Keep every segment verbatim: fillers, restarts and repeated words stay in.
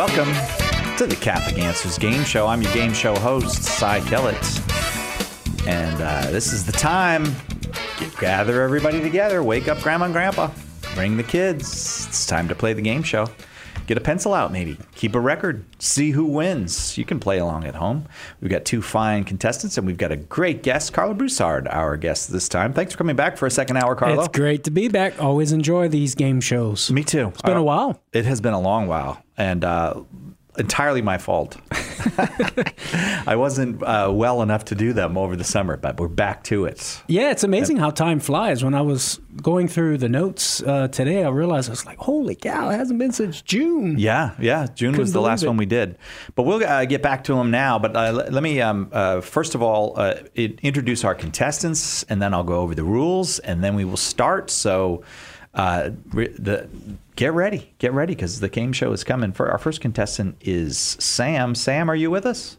Welcome to the Catholic Answers Game Show. I'm your game show host, Cy Kellett. And uh, this is the time. Get, gather everybody together. Wake up Grandma and Grandpa. Bring the kids. It's time to play the game show. Get a pencil out, maybe. Keep a record. See who wins. You can play along at home. We've got two fine contestants, and we've got a great guest, Carlo Broussard, our guest this time. Thanks for coming back for a second hour, Carlo. It's great to be back. Always enjoy these game shows. Me too. It's been uh, a while. It has been a long while, and uh, entirely my fault. I wasn't uh, well enough to do them over the summer, but we're back to it. Yeah, it's amazing how time flies. When I was going through the notes uh, today, I realized I was like, holy cow, it hasn't been since June. Yeah, yeah. June Couldn't was the last it. one we did. But we'll uh, get back to them now. But uh, let, let me, um, uh, first of all, uh, it, introduce our contestants, and then I'll go over the rules, and then we will start. So uh, re- the... Get ready. Get ready because the game show is coming. For our first contestant is Sam. Sam, are you with us?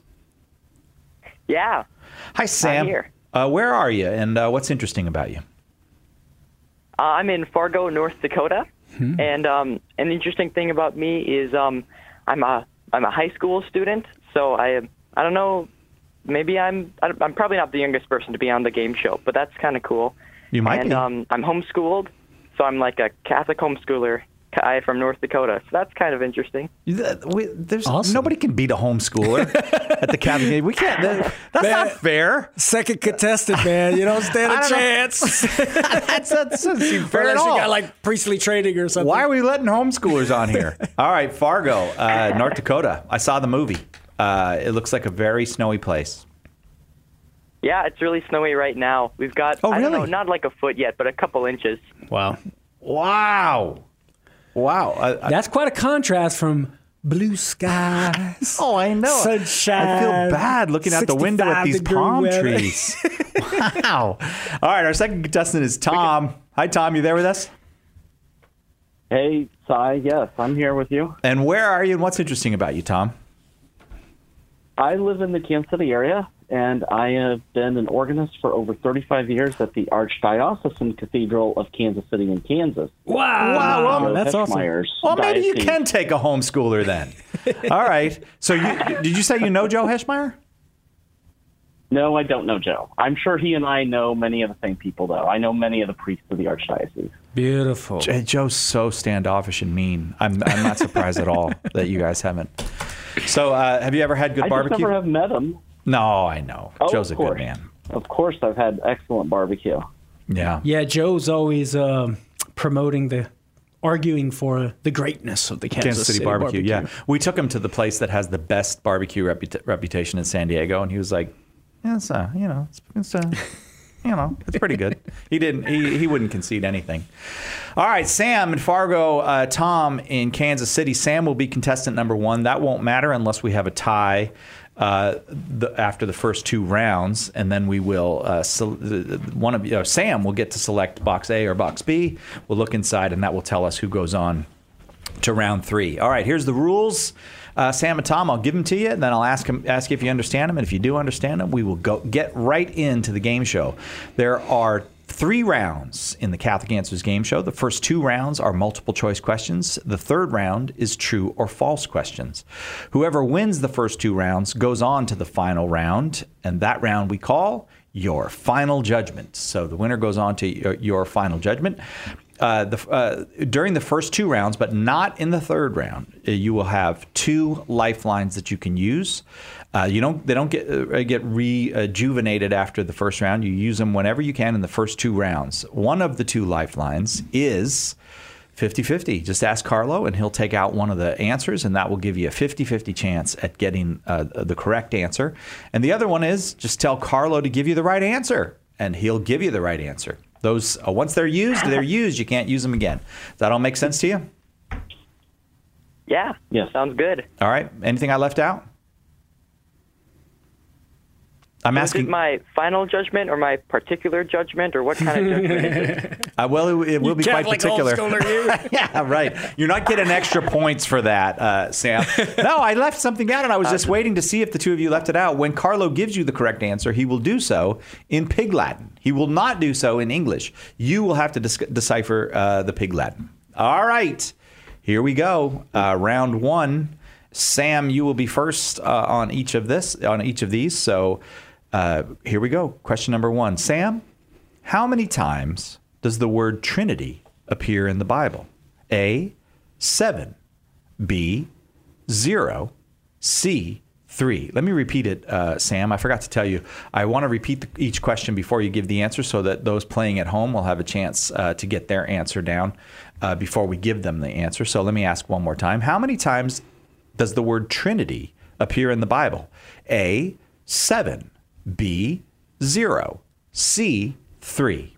Yeah. Hi, Sam. I'm here. Uh, where are you, and uh, what's interesting about you? Uh, I'm in Fargo, North Dakota, hmm. and um, an interesting thing about me is um, I'm a I'm a high school student. So I I don't know. Maybe I'm I'm probably not the youngest person to be on the game show, but that's kind of cool. You might and, be. Um, I'm homeschooled, so I'm like a Catholic homeschooler. I from North Dakota, so that's kind of interesting. We, there's awesome. Nobody can beat a homeschooler at the Catholic game. We can't. That, that's man, not fair. Second contestant, man. You don't stand a don't chance. that's, that doesn't seem fair at Unless all. you got like priestly training or something. Why are we letting homeschoolers on here? All right, Fargo, uh, North Dakota. I saw the movie. Uh, it looks like a very snowy place. Yeah, it's really snowy right now. We've got oh, I really? don't know, not like a foot yet, but a couple inches. Wow. Wow. Wow. I, I, That's quite a contrast from blue skies. Oh, I know. Sunshine. I feel bad looking out the window at these palm weather. trees. Wow. All right, our second contestant is Tom. Hi, Tom. You there with us? Hey, Cy. Yes, I'm here with you. And where are you, and what's interesting about you, Tom? I live in the Kansas City area, and I have been an organist for over thirty-five years at the Archdiocesan Cathedral of Kansas City in Kansas. Wow. Wow, well, that's awesome. Well, maybe you diocese. can take a homeschooler then. All right. So you, did you say you know Joe Heschmeyer? No, I don't know Joe. I'm sure he and I know many of the same people, though. I know many of the priests of the Archdiocese. Beautiful. J- Joe's so standoffish and mean. I'm, I'm not surprised at all that you guys haven't. So uh, have you ever had good I barbecue? just never have met him. No, I know. Oh, Joe's a of course. good man. Of course, I've had excellent barbecue. Yeah. Yeah, Joe's always um, promoting the, arguing for the greatness of the Kansas, Kansas City, City barbecue, barbecue. yeah. We took him to the place that has the best barbecue reputa- reputation in San Diego, and he was like, yeah, it's, uh, you know, it's, it's uh, you know, it's pretty good. He didn't, he, he wouldn't concede anything. All right, Sam in Fargo, uh, Tom in Kansas City. Sam will be contestant number one. That won't matter unless we have a tie uh, the, after the first two rounds, and then we will, uh, so, one of you, uh, Sam will get to select box A or box B. We'll look inside, and that will tell us who goes on to round three. All right, here's the rules. Uh, Sam and Tom, I'll give them to you, and then I'll ask him, ask you if you understand them. And if you do understand them, we will go get right into the game show. There are three rounds in the Catholic Answers game show. The first two rounds are multiple choice questions. The third round is true or false questions. Whoever wins the first two rounds goes on to the final round, and that round we call your final judgment. So the winner goes on to your, your final judgment. Uh, the, uh, during the first two rounds, but not in the third round, uh, you will have two lifelines that you can use. Uh, you don't; they don't get uh, get rejuvenated after the first round. You use them whenever you can in the first two rounds. One of the two lifelines is fifty-fifty. Just ask Carlo, and he'll take out one of the answers, and that will give you a fifty-fifty chance at getting uh, the correct answer. And the other one is just tell Carlo to give you the right answer, and he'll give you the right answer. Those uh, once they're used, they're used. You can't use them again. Does that all make sense to you? Yeah. Yes. Sounds good. All right. Anything I left out? I'm Is asking. it my final judgment or my particular judgment, or what kind of judgment is it? Uh, well, it, it will be quite Catholic particular. homeschooler, you. Yeah, right. You're not getting extra points for that, uh, Sam. No, I left something out, and I was just waiting to see if the two of you left it out. When Carlo gives you the correct answer, he will do so in Pig Latin. He will not do so in English. You will have to dis- decipher uh, the Pig Latin. All right. Here we go. Uh, round one. Sam, you will be first uh, on each of this on each of these. So uh, here we go. Question number one. Sam, how many times does the word Trinity appear in the Bible? A, seven. B, zero. C, three. Let me repeat it, uh, Sam. I forgot to tell you. I want to repeat the, each question before you give the answer so that those playing at home will have a chance uh, to get their answer down uh, before we give them the answer. So let me ask one more time. How many times does the word Trinity appear in the Bible? A, seven. B, zero. C, three.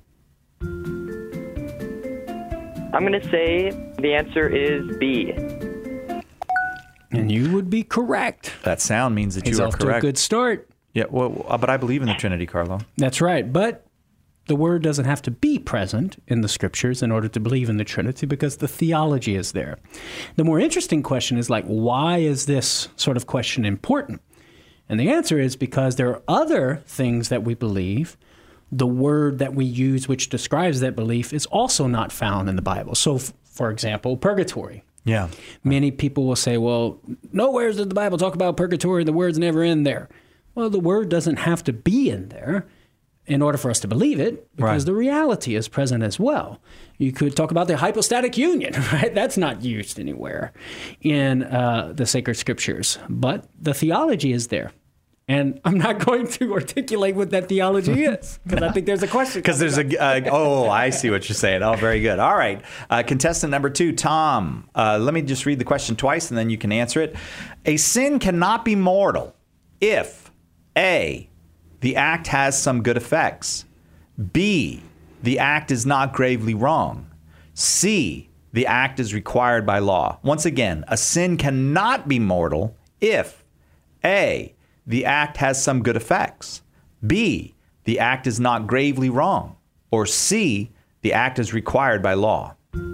I'm going to say the answer is B. And you would be correct. That sound means that He's you are off correct. to a good start. Yeah, well, uh, but I believe in the Trinity, Carlo. That's right. But the word doesn't have to be present in the scriptures in order to believe in the Trinity because the theology is there. The more interesting question is like, why is this sort of question important? And the answer is because there are other things that we believe. The word that we use which describes that belief is also not found in the Bible. So, f- for example, purgatory. Yeah. Many people will say, well, nowhere does the Bible talk about purgatory. The word's never in there. Well, the word doesn't have to be in there in order for us to believe it because Right. the reality is present as well. You could talk about the hypostatic union, right? That's not used anywhere in uh, the sacred scriptures, but the theology is there. And I'm not going to articulate what that theology is because I think there's a question. Because there's a, uh, oh, I see what you're saying. Oh, very good. All right. Uh, contestant number two, Tom. Uh, let me just read the question twice and then you can answer it. A sin cannot be mortal if A, the act has some good effects. B, the act is not gravely wrong. C, the act is required by law. Once again, a sin cannot be mortal if A, the act has some good effects. B, the act is not gravely wrong. Or C, the act is required by law.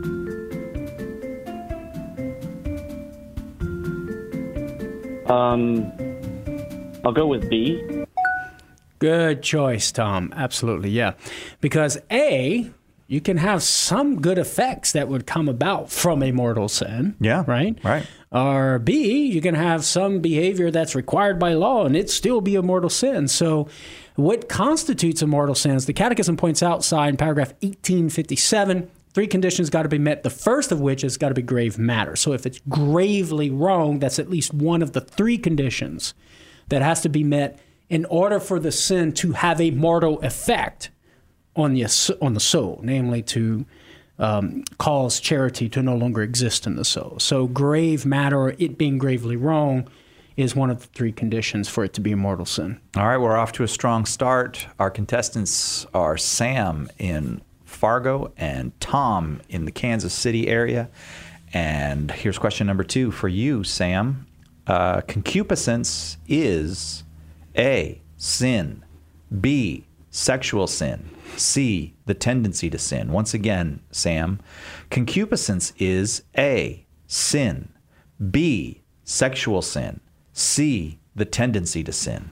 Um, I'll go with B. Good choice, Tom. Absolutely, yeah. Because A, you can have some good effects that would come about from a mortal sin. Yeah, Right? right. Or B, you can have some behavior that's required by law and it still be a mortal sin. So what constitutes a mortal sin, as the Catechism points out in paragraph eighteen fifty-seven, three conditions got to be met, the first of which has got to be grave matter. So if it's gravely wrong, that's at least one of the three conditions that has to be met in order for the sin to have a mortal effect on the, on the soul, namely to um, cause charity to no longer exist in the soul. So grave matter, or it being gravely wrong, is one of the three conditions for it to be a mortal sin. All right, we're off to a strong start. Our contestants are Sam in Fargo and Tom in the Kansas City area. And here's question number two for you, Sam. Uh, concupiscence is A, sin, B, sexual sin, C, the tendency to sin. Once again, Sam, concupiscence is A, sin, B, sexual sin, C, the tendency to sin.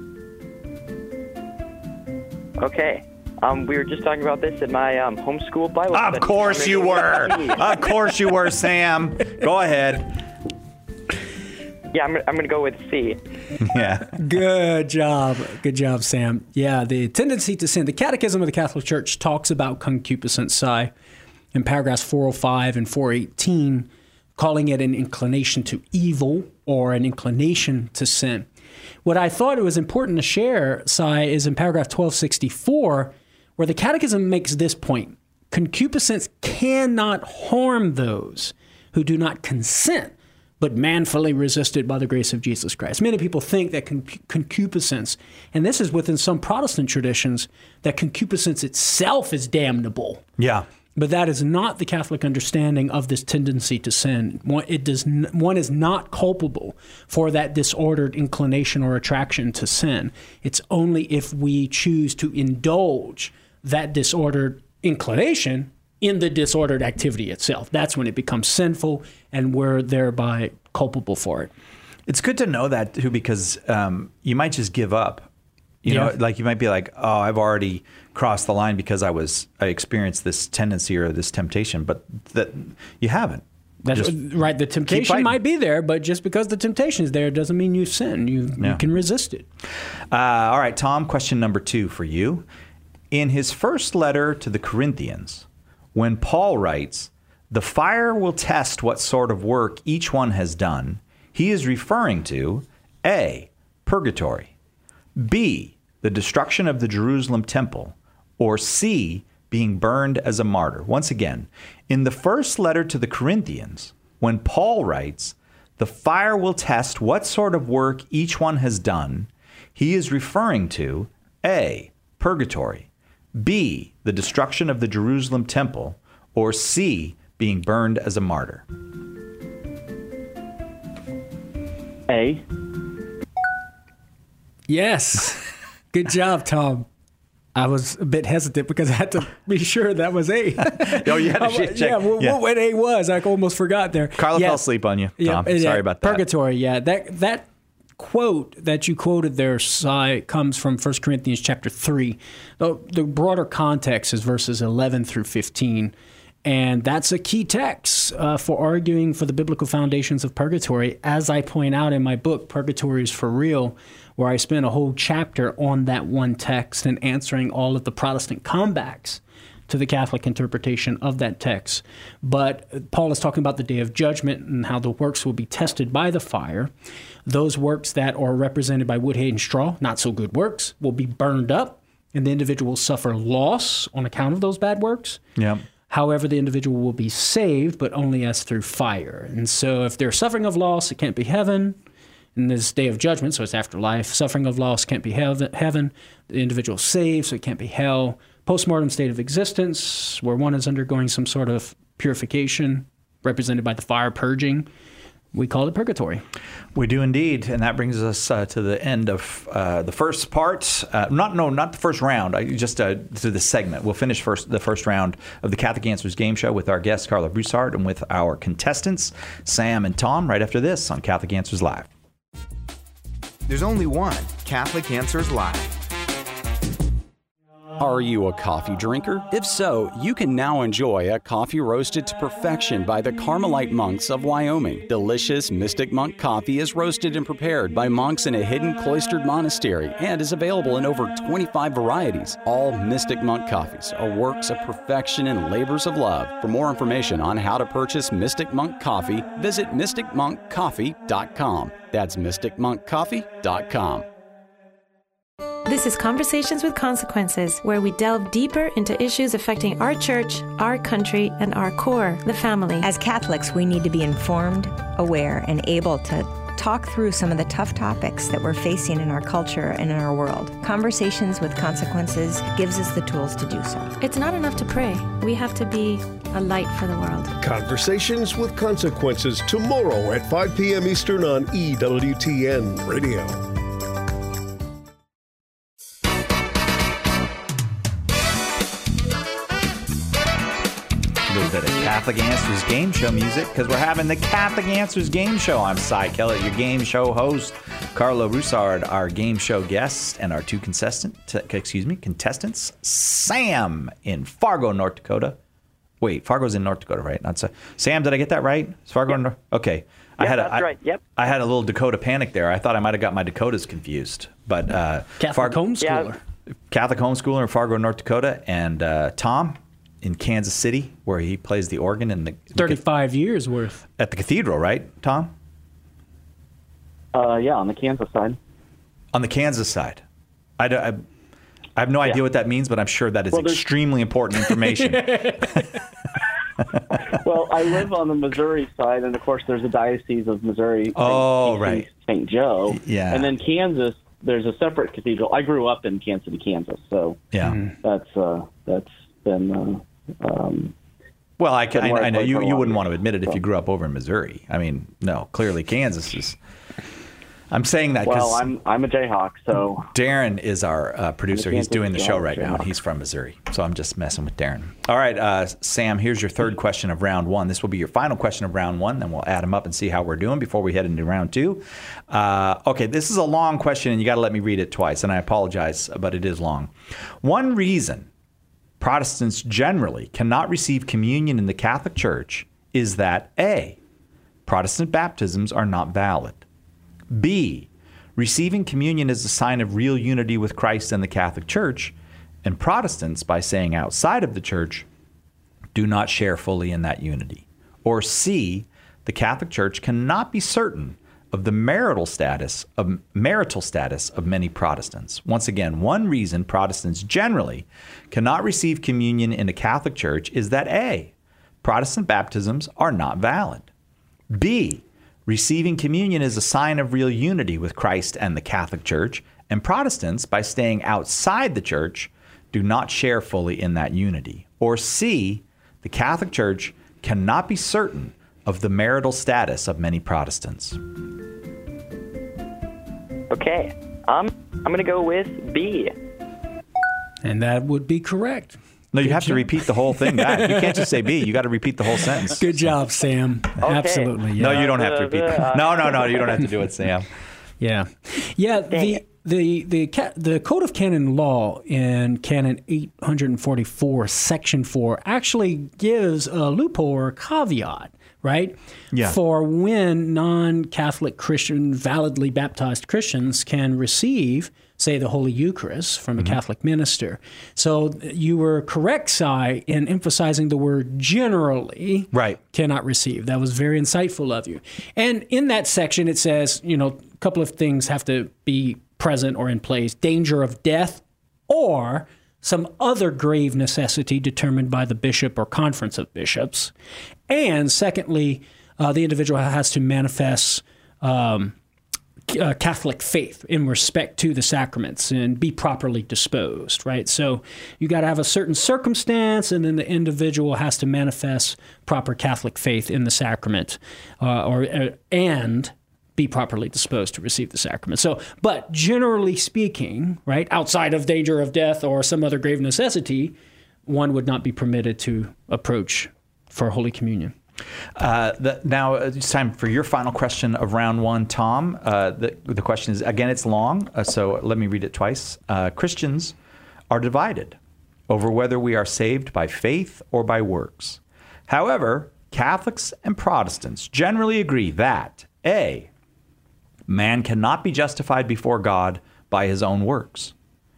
Okay. Um, we were just talking about this in my um, homeschool Bible study. Of course you were. Of course you were, Sam. Go ahead. Yeah, I'm, I'm going to go with C. Yeah. Good job. Good job, Sam. Yeah, the tendency to sin. The Catechism of the Catholic Church talks about concupiscence, Si, in paragraphs four oh five and four eighteen, calling it an inclination to evil or an inclination to sin. What I thought it was important to share, Si, is in paragraph twelve sixty-four, where the Catechism makes this point. Concupiscence cannot harm those who do not consent, but manfully resisted by the grace of Jesus Christ. Many people think that con- concupiscence, and this is within some Protestant traditions, that concupiscence itself is damnable. Yeah. But that is not the Catholic understanding of this tendency to sin. One, it does n- one is not culpable for that disordered inclination or attraction to sin. It's only if we choose to indulge that disordered inclination in the disordered activity itself. That's when it becomes sinful, and we're thereby culpable for it. It's good to know that, too, because um, you might just give up. You Yeah. know, like you might be like, oh, I've already crossed the line because I was I experienced this tendency or this temptation, but that you haven't. That's Just right. The temptation fighting. might be there, but just because the temptation is there doesn't mean you sin. You, Yeah. you can resist it. Uh, all right, Tom, question number two for you. In his first letter to the Corinthians, when Paul writes, "The fire will test what sort of work each one has done," he is referring to A, purgatory, B, the destruction of the Jerusalem temple, or C, being burned as a martyr. Once again, in the first letter to the Corinthians, when Paul writes, "The fire will test what sort of work each one has done," he is referring to A, purgatory, B, the destruction of the Jerusalem temple, or C, being burned as a martyr. A. Yes. Good job, Tom. I was a bit hesitant because I had to be sure that was A. Oh, you had to check. Yeah, what, Yeah. what A was, I almost forgot there. Carla yeah. fell asleep on you, Yeah, Tom. yeah, Sorry about that. Purgatory, yeah. That that quote that you quoted there, Si, comes from First Corinthians chapter three. The, the broader context is verses eleven through fifteen. And that's a key text uh, for arguing for the biblical foundations of purgatory. As I point out in my book, Purgatory is for Real, where I spend a whole chapter on that one text and answering all of the Protestant comebacks to the Catholic interpretation of that text. But Paul is talking about the day of judgment and how the works will be tested by the fire. Those works that are represented by wood, hay, and straw, not so good works, will be burned up, and the individual will suffer loss on account of those bad works. Yeah. However, the individual will be saved, but only as through fire. And so if they're suffering of loss, it can't be heaven. In this day of judgment, so it's afterlife. Suffering of loss can't be heaven. The individual is saved, so it can't be hell. Postmortem state of existence, where one is undergoing some sort of purification, represented by the fire purging. We call it purgatory. We do indeed, and that brings us uh, to the end of uh, the first part. Uh, not no, not the first round. I, just uh, to the segment. We'll finish first the first round of the Catholic Answers game show with our guest Carla Broussard and with our contestants Sam and Tom right after this on Catholic Answers Live. There's only one Catholic Answers Live. Are you a coffee drinker? If so, you can now enjoy a coffee roasted to perfection by the Carmelite monks of Wyoming. Delicious Mystic Monk coffee is roasted and prepared by monks in a hidden cloistered monastery and is available in over twenty-five varieties. All Mystic Monk coffees are works of perfection and labors of love. For more information on how to purchase Mystic Monk coffee, visit mystic monk coffee dot com. That's mystic monk coffee dot com. This is Conversations with Consequences, where we delve deeper into issues affecting our church, our country, and our core, the family. As Catholics, we need to be informed, aware, and able to talk through some of the tough topics that we're facing in our culture and in our world. Conversations with Consequences gives us the tools to do so. It's not enough to pray. We have to be a light for the world. Conversations with Consequences, tomorrow at five p.m. Eastern on E W T N Radio. A little bit of Catholic Answers game show music because we're having the Catholic Answers game show. I'm Cy Kellett, your game show host. Carla Broussard, our game show guest, and our two contestant, excuse me, contestants. Sam in Fargo, North Dakota. Wait, Fargo's in North Dakota, right? Not so. Sam, did I get that right? Is Fargo? Yep. In North? Okay. I Yep, had a, that's I, right. Yep. I had a little Dakota panic there. I thought I might have got my Dakotas confused, but uh, Catholic Fargo, homeschooler. Yeah. Catholic homeschooler in Fargo, North Dakota, and uh, Tom in Kansas City, where he plays the organ in the thirty-five years worth. at the cathedral, right, Tom? Uh, yeah, on the Kansas side. On the Kansas side. I, don't- I, I have no idea Yeah. what that means, but I'm sure that is Well, there's- extremely important information. Well, I live on the Missouri side, and of course, there's a diocese of Missouri. Saint- Oh, Saint- right. Saint Joe. Yeah. And then Kansas, there's a separate cathedral. I grew up in Kansas City, Kansas, so Yeah. that's uh, that's been. Uh, um, Well, I, can, I, Been where I I know played you, for a you while. wouldn't want to admit it if you grew up over in Missouri. I mean, no, clearly Kansas is. I'm saying that because well, I'm I'm a Jayhawk, so Darren is our uh, producer. He's Kansas doing the show right now, and Jayhawk. he's from Missouri. So I'm just messing with Darren. All right, uh, Sam, here's your third question of round one. This will be your final question of round one. Then we'll add them up and see how we're doing before we head into round two. Uh, okay, this is a long question, and you got to let me read it twice, and I apologize, but it is long. One reason Protestants generally cannot receive communion in the Catholic Church is that A, Protestant baptisms are not valid. B, receiving communion is a sign of real unity with Christ and the Catholic Church, and Protestants, by staying outside of the Church, do not share fully in that unity. Or C, the Catholic Church cannot be certain of the marital status of marital status of many Protestants. Once again, one reason Protestants generally cannot receive communion in a Catholic Church is that A, Protestant baptisms are not valid. B, receiving communion is a sign of real unity with Christ and the Catholic Church, and Protestants, by staying outside the Church, do not share fully in that unity. Or C, the Catholic Church cannot be certain of the marital status of many Protestants. Okay, um, I'm going to go with B. And that would be correct. No, you Good have job. to repeat the whole thing back. You can't just say B. You got to repeat the whole sentence. Good job, Sam. Absolutely. Yeah. No, you don't have to repeat that. No, no, no, you don't have to do it, Sam. Yeah. Yeah, the the the ca- the Code of Canon Law in Canon eight forty-four, Section four, actually gives a loophole or a caveat, right? Yeah. For when non-Catholic Christian, validly baptized Christians can receive, say, the Holy Eucharist from a mm-hmm. Catholic minister. So you were correct, Si, in emphasizing the word generally right. cannot receive. That was very insightful of you. And in that section, it says, you know, a couple of things have to be present or in place: danger of death or some other grave necessity determined by the bishop or conference of bishops. And secondly, uh, the individual has to manifest um, uh, Catholic faith in respect to the sacraments and be properly disposed, right? So you got to have a certain circumstance, and then the individual has to manifest proper Catholic faith in the sacrament, uh, or uh, and be properly disposed to receive the sacrament. So, but generally speaking, right, outside of danger of death or some other grave necessity, one would not be permitted to approach for Holy Communion. Uh, the, now it's time for your final question of round one, Tom. Uh, the, the question is, again, it's long, uh, so let me read it twice. Uh, Christians are divided over whether we are saved by faith or by works. However, Catholics and Protestants generally agree that A, man cannot be justified before God by his own works.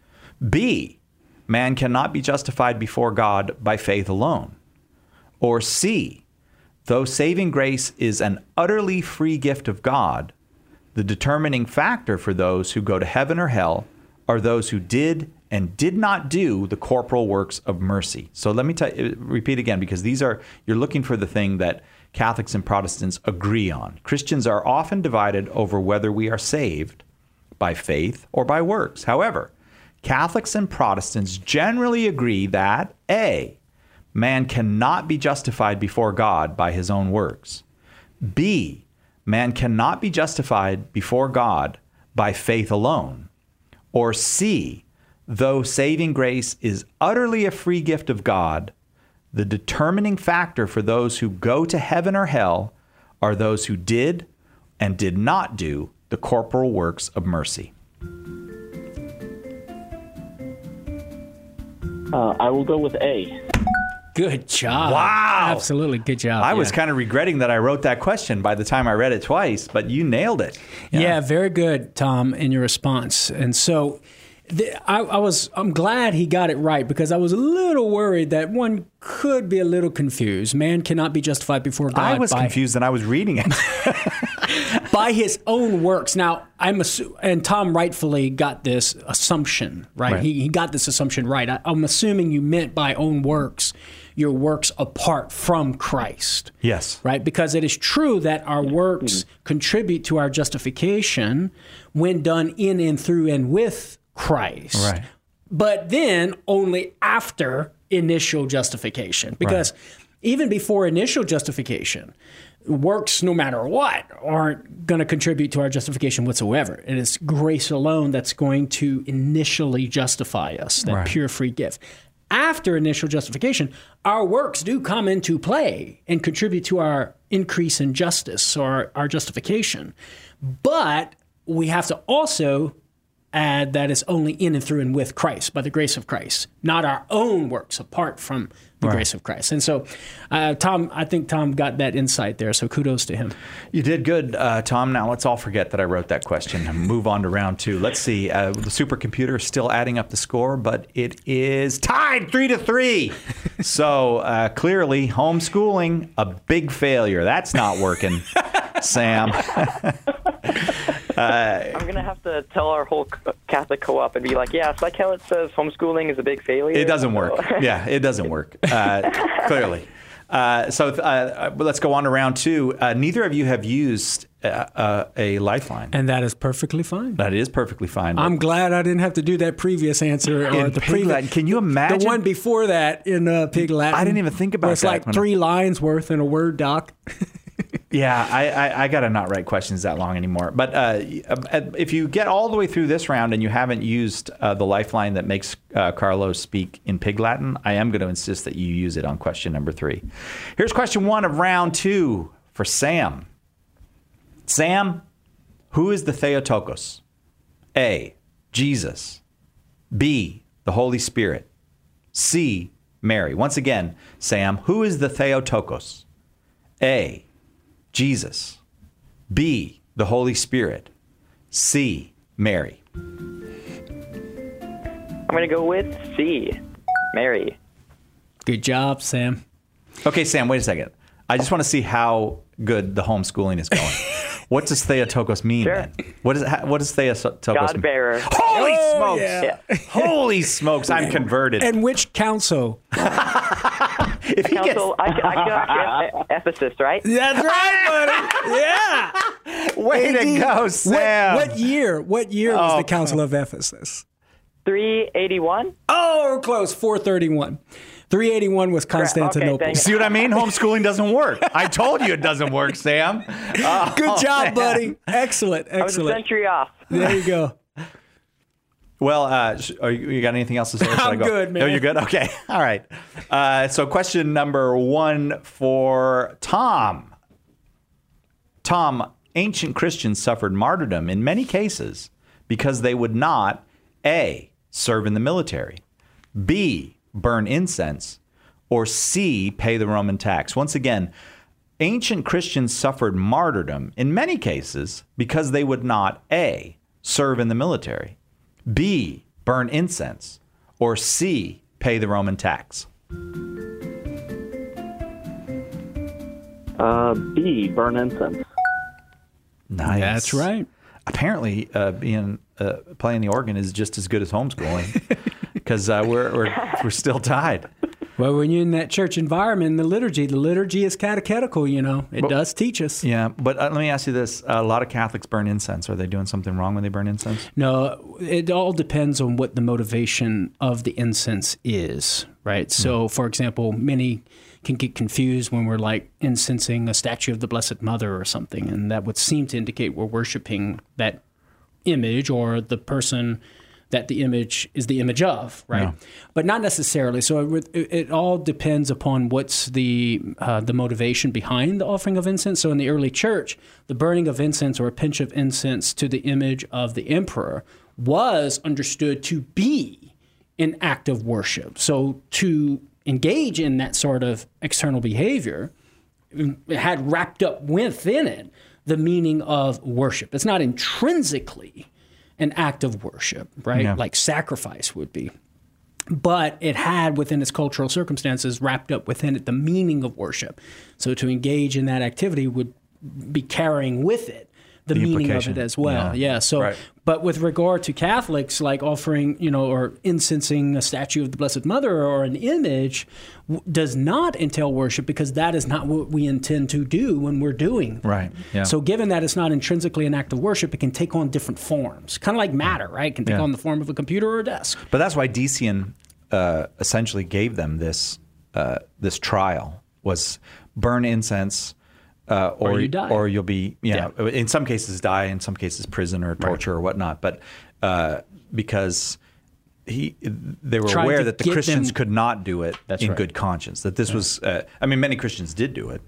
B, man cannot be justified before God by faith alone. Or C, though saving grace is an utterly free gift of God, the determining factor for those who go to heaven or hell are those who did and did not do the corporal works of mercy. So let me t- repeat again, because these are, you're looking for the thing that Catholics and Protestants agree on. Christians are often divided over whether we are saved by faith or by works. However, Catholics and Protestants generally agree that A, man cannot be justified before God by his own works. B, man cannot be justified before God by faith alone. Or C, though saving grace is utterly a free gift of God, the determining factor for those who go to heaven or hell are those who did and did not do the corporal works of mercy. Uh, I will go with A. Good job. Wow. Absolutely. Good job. I yeah. was kind of regretting that I wrote that question by the time I read it twice, but you nailed it. Yeah, yeah very good, Tom, in your response. And so the, I, I was, I'm glad he got it right, because I was a little worried that one could be a little confused. Man cannot be justified before God. I was by, confused and I was reading it. by his own works. Now, I'm assu- and Tom rightfully got this assumption, right? Right. He, he got this assumption right. I, I'm assuming you meant by own works, your works apart from Christ. Yes. Right? Because it is true that our works contribute to our justification when done in and through and with Christ. Right. But then only after initial justification. Because Right. even before initial justification, works, no matter what, aren't going to contribute to our justification whatsoever. It is grace alone that's going to initially justify us, that Right. pure free gift. After initial justification, our works do come into play and contribute to our increase in justice or our justification. But we have to also uh, that is only in and through and with Christ, by the grace of Christ, not our own works apart from the Right. grace of Christ. And so, uh, Tom, I think Tom got that insight there, so kudos to him. You did good, uh, Tom. Now let's all forget that I wrote that question and move on to round two. Let's see. Uh, the supercomputer is still adding up the score, but it is tied three to three. So uh, clearly, homeschooling, a big failure. That's not working, Sam. I'm going to have to tell our whole Catholic co-op and be like, yeah, it's like how it says homeschooling is a big failure. It doesn't work. So- Yeah, it doesn't work, uh, clearly. Uh, so uh, let's go on to round two. Uh, neither of you have used uh, uh, a lifeline. And that is perfectly fine. That is perfectly fine. I'm glad I didn't have to do that previous answer. Or In the Pig previous, Latin, can you imagine? The one before that in uh, Pig Latin. I didn't even think about where it's that like when I- three lines worth in a Word doc. Yeah, I, I, I got to not write questions that long anymore. But uh, if you get all the way through this round and you haven't used uh, the lifeline that makes uh, Carlos speak in Pig Latin, I am going to insist that you use it on question number three. Here's question one of round two for Sam. Sam, who is the Theotokos? A, Jesus. B, the Holy Spirit. C, Mary. Once again, Sam, who is the Theotokos? A, Jesus. B, the Holy Spirit. C, Mary. I'm going to go with C, Mary. Good job, Sam. Okay, Sam, wait a second. I just want to see how good the homeschooling is going. What does Theotokos mean Sure. then? What, is, what does Theotokos mean? God bearer. Holy Oh, smokes! yeah. Holy smokes, I'm converted. And which council? if he gets, Council, I, I got Ephesus, right? That's right, buddy. Yeah. way to Indeed. go, Sam. What, what year? What year was Oh, the Council of Ephesus? three eighty-one. Oh, close. four thirty-one. three eighty-one was Constantinople. Okay, thank See what I mean? Homeschooling doesn't work. I told you it doesn't work, Sam. Oh, Good job, man. buddy. Excellent. I was a Excellent. century off. There you go. Well, uh, sh- are you, you got anything else to say? Or should I'm I go? good, man. No, you're good? Okay. All right. Uh, so question number one for Tom. Tom, ancient Christians suffered martyrdom in many cases because they would not, A, serve in the military, B, burn incense, or C, pay the Roman tax. Once again, ancient Christians suffered martyrdom in many cases because they would not, A, serve in the military, B, burn incense, or C, pay the Roman tax. Uh, B, burn incense. Nice. That's right. Apparently, uh, being uh, playing the organ is just as good as homeschooling because uh, we're, we're we're still tied. Well, when you're in that church environment, in the liturgy, the liturgy is catechetical, you know. It Well, does teach us. Yeah, but uh, let me ask you this: a lot of Catholics burn incense. Are they doing something wrong when they burn incense? No, it all depends on what the motivation of the incense is, right? So, for example, many can get confused when we're like incensing a statue of the Blessed Mother or something, and that would seem to indicate we're worshiping that image or the person that the image is the image of, right? Yeah. But not necessarily. So it, would- it, it all depends upon what's the uh, the motivation behind the offering of incense. So in the early church, the burning of incense or a pinch of incense to the image of the emperor was understood to be an act of worship. So to engage in that sort of external behavior, it had wrapped up within it the meaning of worship. It's not intrinsically an act of worship, right? Yeah. Like sacrifice would be. But it had within its cultural circumstances wrapped up within it the meaning of worship. So to engage in that activity would be carrying with it the, The meaning of implication. it as well. Yeah. Yeah. So, Right. but with regard to Catholics, like offering, you know, or incensing a statue of the Blessed Mother or an image w- does not entail worship because that is not what we intend to do when we're doing that. Right, yeah. So given that it's not intrinsically an act of worship, it can take on different forms. Kind of like matter, right? It can take Yeah. on the form of a computer or a desk. But that's why Decian uh, essentially gave them this uh, this trial was burn incense. Uh, or, Or you die. or you'll be, you know, in some cases die, in some cases prison or torture or whatnot. But uh, because he, they were Trying aware to that the get Christians them- could not do it That's in right. good conscience. That this was, uh, I mean, many Christians did do it,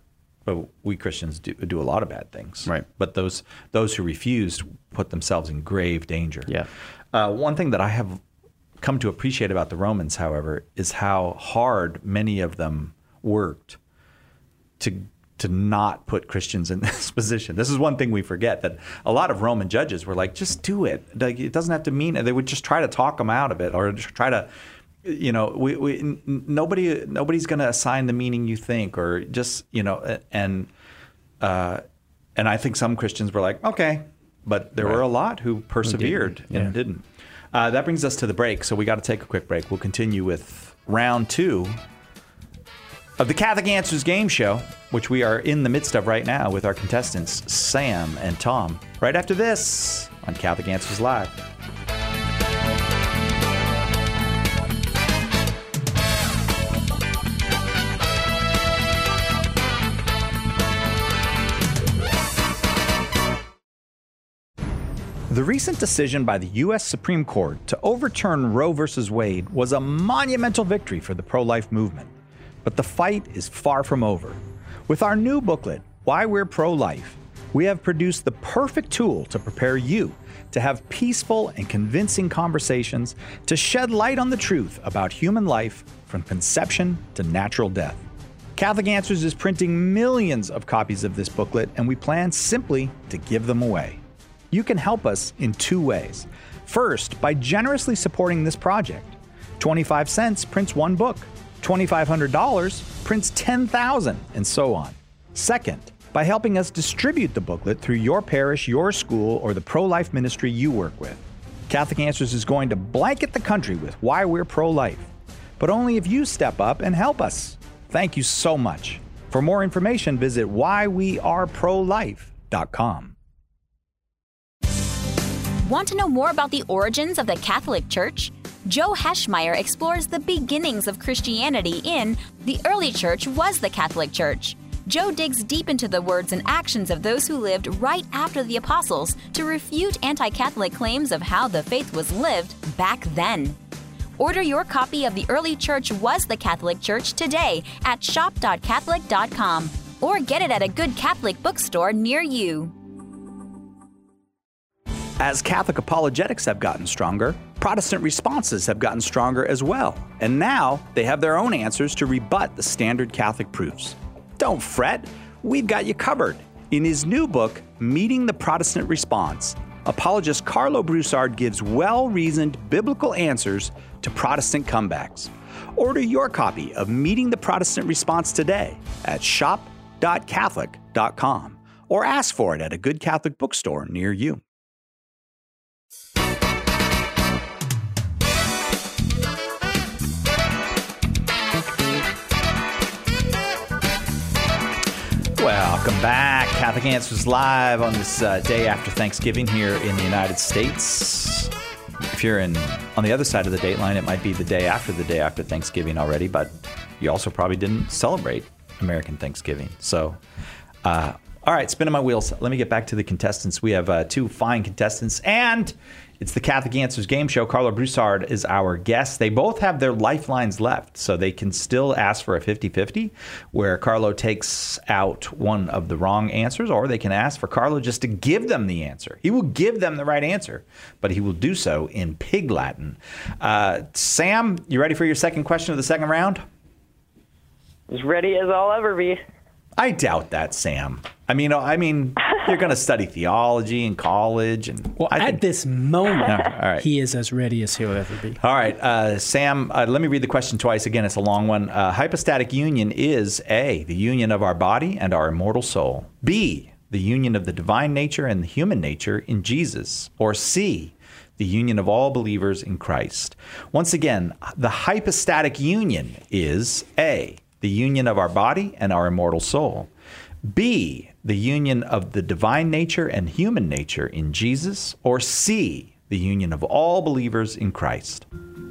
but we Christians do, do a lot of bad things. Right. But those those who refused put themselves in grave danger. Yeah. Uh, one thing that I have come to appreciate about the Romans, however, is how hard many of them worked to to not put Christians in this position. This is one thing we forget, that a lot of Roman judges were like, just do it. Like, it doesn't have to mean it. They would just try to talk them out of it, or try to, you know, we, we n- nobody nobody's going to assign the meaning you think, or just, you know, and uh, and I think some Christians were like, okay, but there right. were a lot who persevered who didn't. and yeah. didn't. Uh, that brings us to the break, so we got to take a quick break. We'll continue with round two of the Catholic Answers game show, which we are in the midst of right now with our contestants, Sam and Tom, right after this on Catholic Answers Live. The recent decision by the U S Supreme Court to overturn Roe versus Wade was a monumental victory for the pro-life movement. But the fight is far from over. With our new booklet, Why We're Pro-Life, we have produced the perfect tool to prepare you to have peaceful and convincing conversations to shed light on the truth about human life from conception to natural death. Catholic Answers is printing millions of copies of this booklet, and we plan simply to give them away. You can help us in two ways. First, by generously supporting this project. twenty-five cents prints one book. twenty-five hundred dollars prints ten thousand, and so on. Second, by helping us distribute the booklet through your parish, your school, or the pro-life ministry you work with. Catholic Answers is going to blanket the country with why we're pro-life, but only if you step up and help us. Thank you so much. For more information, visit why we are pro life dot com. Want to know more about the origins of the Catholic Church? Joe Heschmeyer explores the beginnings of Christianity in The Early Church Was the Catholic Church. Joe digs deep into the words and actions of those who lived right after the apostles to refute anti-Catholic claims of how the faith was lived back then. Order your copy of The Early Church Was the Catholic Church today at shop dot catholic dot com or get it at a good Catholic bookstore near you. As Catholic apologetics have gotten stronger, Protestant responses have gotten stronger as well. And now they have their own answers to rebut the standard Catholic proofs. Don't fret, we've got you covered. In his new book, Meeting the Protestant Response, apologist Carlo Broussard gives well-reasoned biblical answers to Protestant comebacks. Order your copy of Meeting the Protestant Response today at shop dot catholic dot com or ask for it at a good Catholic bookstore near you. Welcome back. Catholic Answers Live on this uh, day after Thanksgiving here in the United States. If you're in on the other side of the date line, it might be the day after the day after Thanksgiving already, but you also probably didn't celebrate American Thanksgiving. So, uh, all right, spinning my wheels. Let me get back to the contestants. We have uh, two fine contestants, and it's the Catholic Answers game show. Carlo Broussard is our guest. They both have their lifelines left, so they can still ask for a fifty-fifty, where Carlo takes out one of the wrong answers, or they can ask for Carlo just to give them the answer. He will give them the right answer, but he will do so in Pig Latin. Uh, Sam, you ready for your second question of the second round? As ready as I'll ever be. I doubt that, Sam. I mean, I mean, you're going to study theology in college, and well, I at think, this moment, no, all right. he is as ready as he'll ever be. All right, uh, Sam. Uh, let me read the question twice. Again, it's a long one. Uh, hypostatic union is A, the union of our body and our immortal soul. B, the union of the divine nature and the human nature in Jesus. Or C, the union of all believers in Christ. Once again, the hypostatic union is A, the union of our body and our immortal soul. B, the union of the divine nature and human nature in Jesus. Or C, the union of all believers in Christ.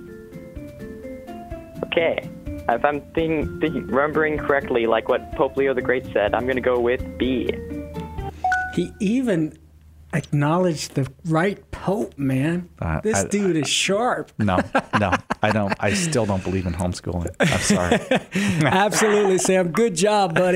Okay. If I'm think, think, remembering correctly, like what Pope Leo the Great said, I'm going to go with B. He even acknowledged the right Pope, man. Uh, this I, dude is sharp. No, no, I don't. I still don't believe in homeschooling. I'm sorry. Absolutely, Sam. Good job, buddy.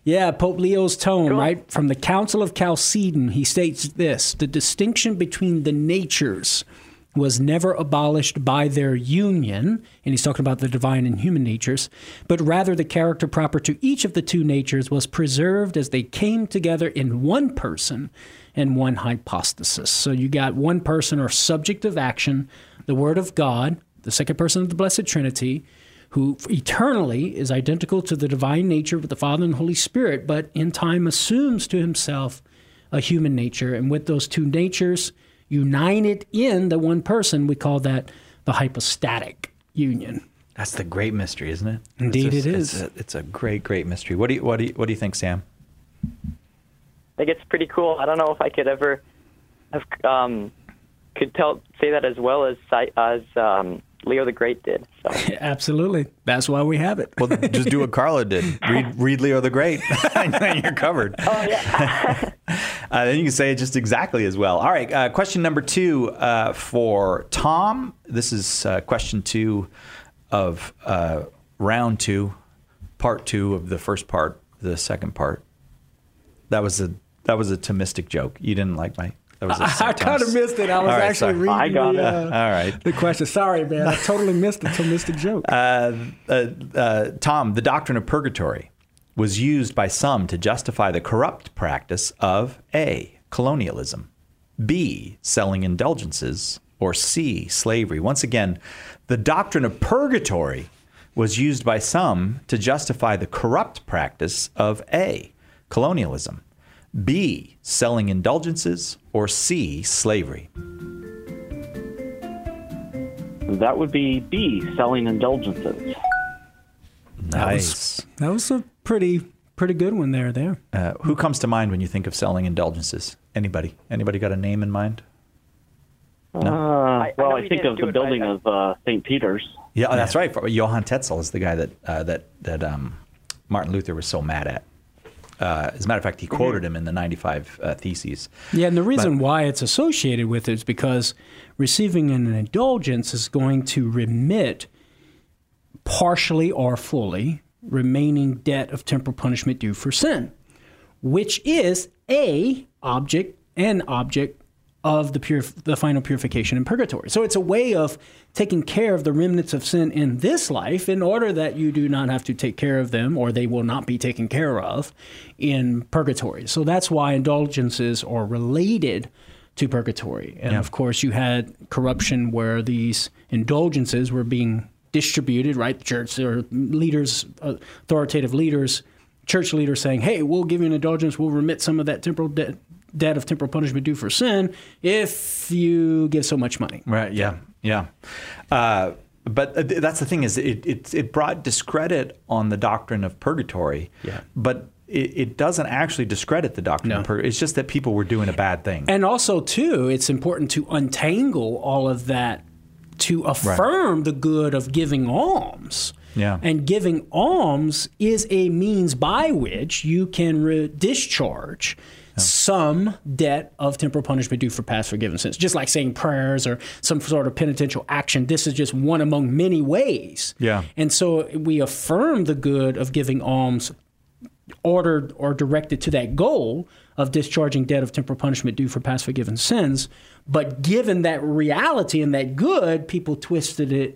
Yeah, Pope Leo's tome, cool. right? From the Council of Chalcedon, he states this: the distinction between the natures was never abolished by their union, and he's talking about the divine and human natures, but rather the character proper to each of the two natures was preserved as they came together in one person and one hypostasis. So you got one person or subject of action, the Word of God, the second person of the Blessed Trinity, who eternally is identical to the divine nature with the Father and Holy Spirit, but in time assumes to himself a human nature. And with those two natures united in the one person, we call that the hypostatic union. That's the great mystery, isn't it? Indeed, it's just, it is. It's a, it's a great, great mystery. What do you, what do you, what do you think, Sam? I think it's pretty cool. I don't know if I could ever have um, could tell say that as well as as um, Leo the Great did. So. Absolutely, that's why we have it. Well, just do what Carla did. Read, read Leo the Great, and then you're covered. Oh yeah. uh, then you can say it just exactly as well. All right. Uh, question number two uh, for Tom. This is uh, question two of uh, round two, part two of the first part, the second part. That was a that was a Thomistic joke. You didn't like my. That was a I kind of missed it. I was right, actually sorry. reading I got the, it. uh, All right. the question. Sorry, man. I totally missed the Thomistic joke. Uh, uh, uh, Tom, the doctrine of purgatory was used by some to justify the corrupt practice of A, colonialism, B, selling indulgences, or C, slavery. Once again, the doctrine of purgatory was used by some to justify the corrupt practice of A, colonialism, B, selling indulgences, or C, slavery. That would be B, selling indulgences. Nice. That was, that was a pretty pretty good one there. There. Uh, who comes to mind when you think of selling indulgences? Anybody? Anybody got a name in mind? No. Uh, well, I, I think of the building right of uh, Saint Peter's. Yeah, oh, that's right. Johann Tetzel is the guy that uh, that that um, Martin Luther was so mad at. Uh, as a matter of fact, he quoted him in the ninety-five uh, Theses. Yeah, and the reason but, why it's associated with it is because receiving an indulgence is going to remit partially or fully remaining debt of temporal punishment due for sin, which is a object and object of the pure, the final purification in purgatory. So it's a way of taking care of the remnants of sin in this life in order that you do not have to take care of them, or they will not be taken care of in purgatory. So that's why indulgences are related to purgatory. And yeah. of course, you had corruption where these indulgences were being distributed, right? The church or leaders, authoritative leaders, church leaders saying, hey, we'll give you an indulgence, we'll remit some of that temporal debt. debt of temporal punishment due for sin if you give so much money. Right, yeah, yeah. Uh, but that's the thing is it, it it brought discredit on the doctrine of purgatory, yeah. but it, it doesn't actually discredit the doctrine no. of purgatory. It's just that people were doing a bad thing. And also, too, it's important to untangle all of that to affirm right. the good of giving alms. Yeah. And giving alms is a means by which you can re- discharge some debt of temporal punishment due for past forgiven sins. Just like saying prayers or some sort of penitential action, this is just one among many ways. Yeah. And so we affirm the good of giving alms ordered or directed to that goal of discharging debt of temporal punishment due for past forgiven sins. But given that reality and that good, people twisted it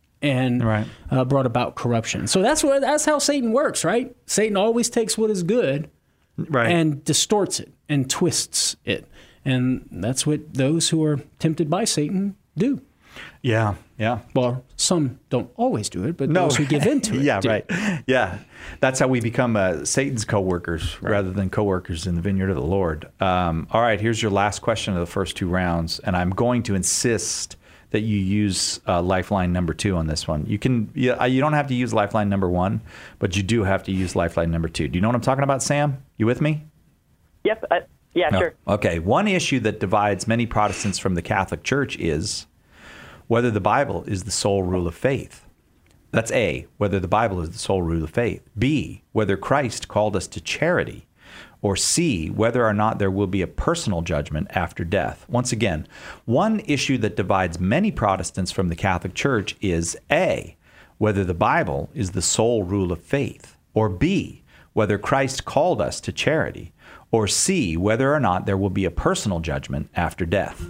and right. uh, brought about corruption. So that's what that's how Satan works, right? Satan always takes what is good right. and distorts it and twists it. And that's what those who are tempted by Satan do. Yeah, yeah. Well, some don't always do it, but no. those who give into it yeah, do. right. Yeah, that's how we become uh, Satan's co-workers right. rather than co-workers in the vineyard of the Lord. Um, all right, here's your last question of the first two rounds, and I'm going to insist that you use uh, lifeline number two on this one. You can, you, you don't have to use lifeline number one, but you do have to use lifeline number two. Do you know what I'm talking about, Sam? You with me? Yep. Uh, yeah, no. sure. Okay. One issue that divides many Protestants from the Catholic Church is whether the Bible is the sole rule of faith. That's A, whether the Bible is the sole rule of faith. B, whether Christ called us to charity. Or C, whether or not there will be a personal judgment after death. Once again, one issue that divides many Protestants from the Catholic Church is A, whether the Bible is the sole rule of faith, or B, whether Christ called us to charity, or C, whether or not there will be a personal judgment after death?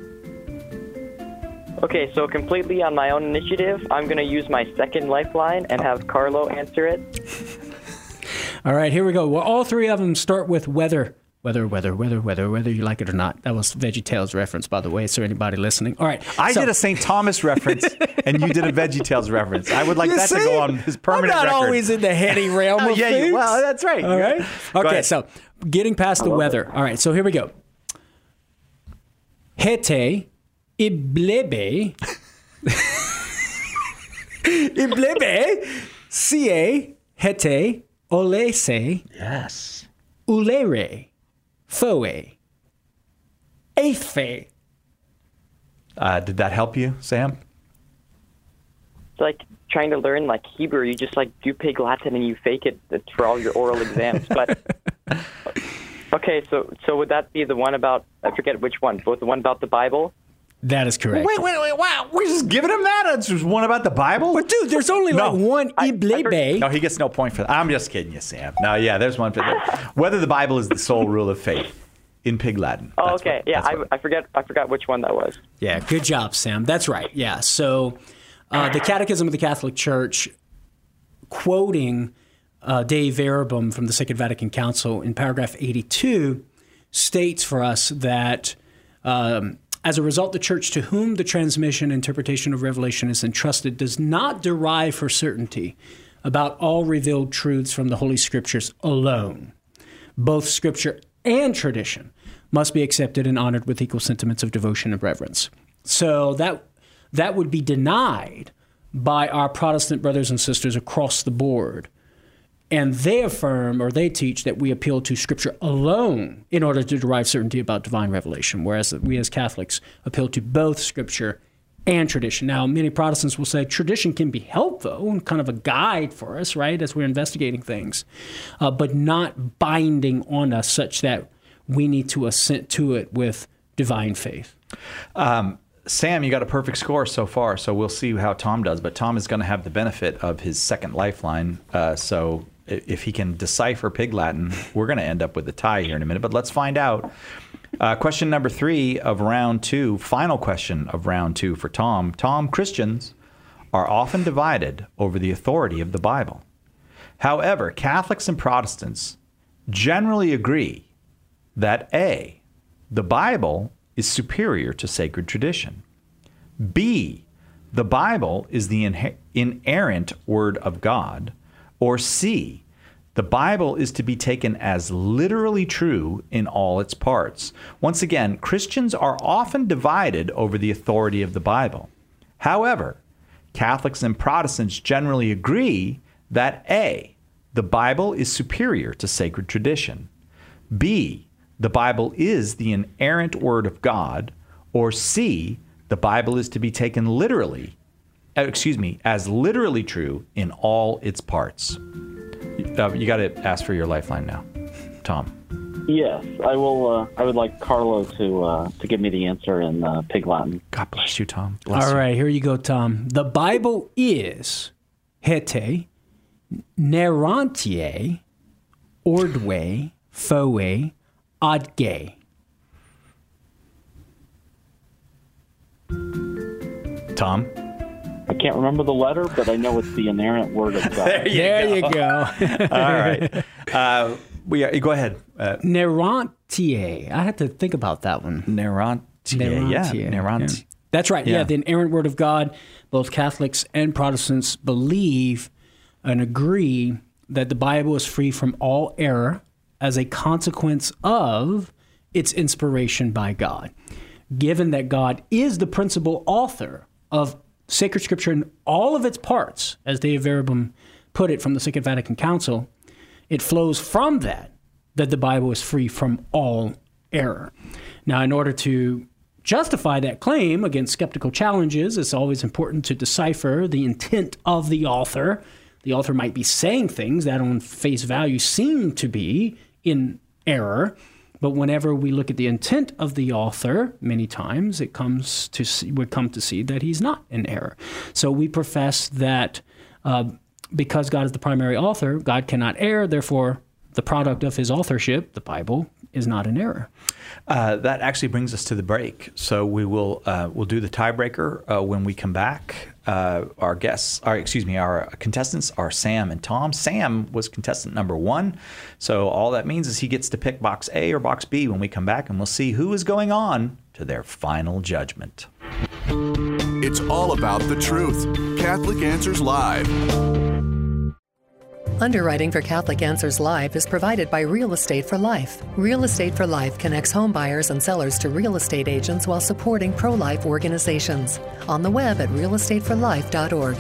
Okay, so completely on my own initiative, I'm going to use my second lifeline and have Carlo answer it. All right, here we go. Well, all three of them start with whether. Weather, weather, weather, weather, whether you like it or not. That was VeggieTales reference, by the way, so anybody listening. All right. I so, did a Saint Thomas reference, and you did a VeggieTales reference. I would like You that see? to go on his permanent I'm not record. always in the heady realm Oh, of yeah, things. you- well, that's right. All right. Go Okay, ahead. so getting past the weather. All right, so here we go. Hete iblebe iblebe sie hete olese Yes. ulere foe eife. Uh, did that help you, Sam? It's like trying to learn like Hebrew. You just like do Pig Latin and you fake it for all your oral exams. But okay, so so would that be the one about? I forget which one. Both the one about the Bible. That is correct. Wait, wait, wait! Wow, we're just giving him that. It's just one about the Bible. But dude, there's only like one iblebe. No, he gets no point for that. I'm just kidding you, Sam. No, yeah, there's one for that. Whether the Bible is the sole rule of faith in Pig Latin. Oh, That's okay. what- yeah, that's I, what- I forget. I forgot which one that was. Yeah, good job, Sam. That's right. Yeah. So uh, the Catechism of the Catholic Church, quoting uh, Dei Verbum from the Second Vatican Council in paragraph eighty-two, states for us that um, as a result, the Church to whom the transmission and interpretation of Revelation is entrusted does not derive for certainty about all revealed truths from the Holy Scriptures alone. Both Scripture and tradition must be accepted and honored with equal sentiments of devotion and reverence. So that that would be denied by our Protestant brothers and sisters across the board. And they affirm, or they teach, that we appeal to Scripture alone in order to derive certainty about divine revelation, whereas we as Catholics appeal to both Scripture and tradition. Now, many Protestants will say tradition can be helpful and kind of a guide for us, right, as we're investigating things, uh, but not binding on us such that we need to assent to it with divine faith. Um, Sam, you got a perfect score so far, so we'll see how Tom does. But Tom is going to have the benefit of his second lifeline. Uh, so i- if he can decipher Pig Latin, we're going to end up with a tie here in a minute. But let's find out. Uh, question number three of round two, final question of round two for Tom. Tom, Christians are often divided over the authority of the Bible. However, Catholics and Protestants generally agree that A, the Bible is superior to sacred tradition. B, the Bible is the inher- inerrant word of God. Or C, the Bible is to be taken as literally true in all its parts. Once again, Christians are often divided over the authority of the Bible. However, Catholics and Protestants generally agree that A, the Bible is superior to sacred tradition. B, the Bible is the inerrant word of God. Or C, the Bible is to be taken literally, uh, excuse me, as literally true in all its parts. Uh, you got to ask for your lifeline now, Tom. Yes, I will. Uh, I would like Carlo to uh, to give me the answer in uh, Pig Latin. God bless you, Tom. Bless All you. right, here you go, Tom. The Bible is hete, nerantie, ordwe, foe, adge. Tom? I can't remember the letter, but I know it's the inerrant word of God. There you There go. you go. All right. Uh, we are, go ahead. Uh, Nerantie. I had to think about that one. Nerantie. Yeah. Nerantie. Nerantie. Yeah. That's right. Yeah. Yeah. the inerrant word of God. Both Catholics and Protestants believe and agree that the Bible is free from all error as a consequence of its inspiration by God. Given that God is the principal author of sacred scripture in all of its parts, as Dei Verbum put it from the Second Vatican Council, it flows from that, that the Bible is free from all error. Now, in order to justify that claim against skeptical challenges, it's always important to decipher the intent of the author. The author might be saying things that on face value seem to be in error, but whenever we look at the intent of the author, many times it comes to see, we come to see that he's not in error. So we profess that uh, because God is the primary author, God cannot err. Therefore, the product of his authorship, the Bible, is not in error. Uh, that actually brings us to the break. So we will uh, we'll do the tiebreaker uh, when we come back. Uh, our guests, or excuse me, our contestants are Sam and Tom. Sam was contestant number one. So all that means is he gets to pick box A or box B when we come back, and we'll see who is going on to their final judgment. It's all about the truth. Catholic Answers Live. Underwriting for Catholic Answers Live is provided by Real Estate for Life. Real Estate for Life connects home buyers and sellers to real estate agents while supporting pro-life organizations. On the web at real estate for life dot org.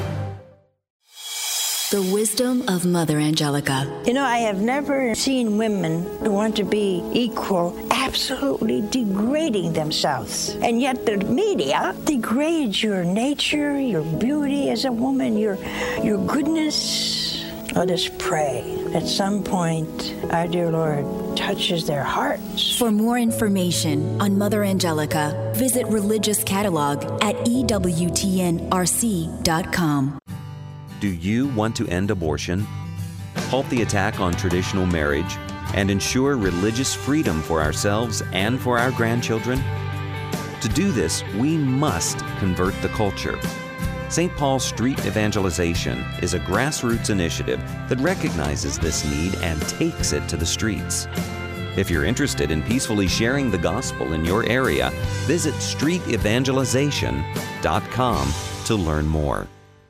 The wisdom of Mother Angelica. You know, I have never seen women who want to be equal absolutely degrading themselves. And yet the media degrades your nature, your beauty as a woman, your, your goodness. Let us pray at some point our dear Lord touches their hearts. For more information on Mother Angelica, visit Religious Catalog at E W T N R C dot com. Do you want to end abortion, halt the attack on traditional marriage, and ensure religious freedom for ourselves and for our grandchildren? To do this, we must convert the culture. Saint Paul's Street Evangelization is a grassroots initiative that recognizes this need and takes it to the streets. If you're interested in peacefully sharing the gospel in your area, visit street evangelization dot com to learn more.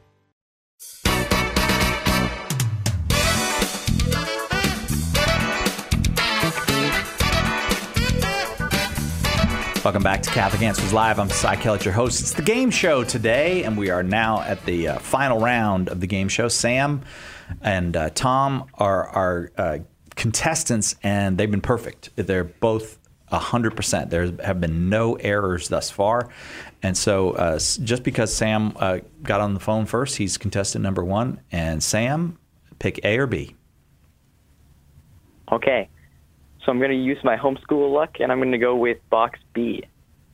Welcome back to Catholic Answers Live. I'm Cy Kellett, your host. It's the game show today, and we are now at the uh, final round of the game show. Sam and uh, Tom are our uh, contestants, and they've been perfect. They're both one hundred percent. There have been no errors thus far. And so uh, just because Sam uh, got on the phone first, he's contestant number one. And Sam, pick A or B. Okay. So I'm going to use my homeschool luck, and I'm going to go with box B.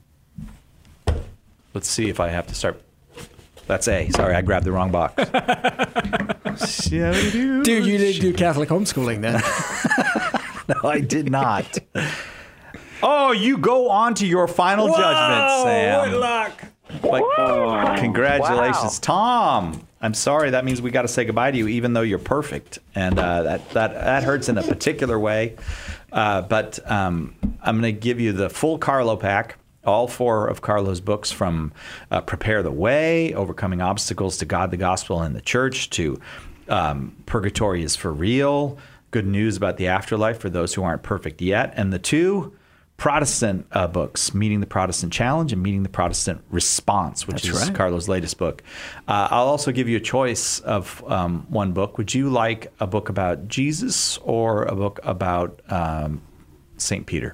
Let's see if I have to start. That's A. Sorry, I grabbed the wrong box. Dude, you didn't do Catholic homeschooling then. No, I did not. Oh, you go on to your final Whoa, judgment, Sam. What luck. Like, Whoa. Congratulations, Wow. Tom. I'm sorry. That means we got to say goodbye to you, even though you're perfect, and uh, that that that hurts in a particular way. Uh, but um, I'm going to give you the full Carlo pack, all four of Carlo's books, from uh, Prepare the Way, Overcoming Obstacles to God, the Gospel, and the Church, to um, Purgatory is for Real, Good News About the Afterlife for those who aren't perfect yet, and the two Protestant uh, books, Meeting the Protestant Challenge and Meeting the Protestant Response, which That's is right. Carlo's latest book. Uh, I'll also give you a choice of um, one book. Would you like a book about Jesus or a book about um, Saint Peter?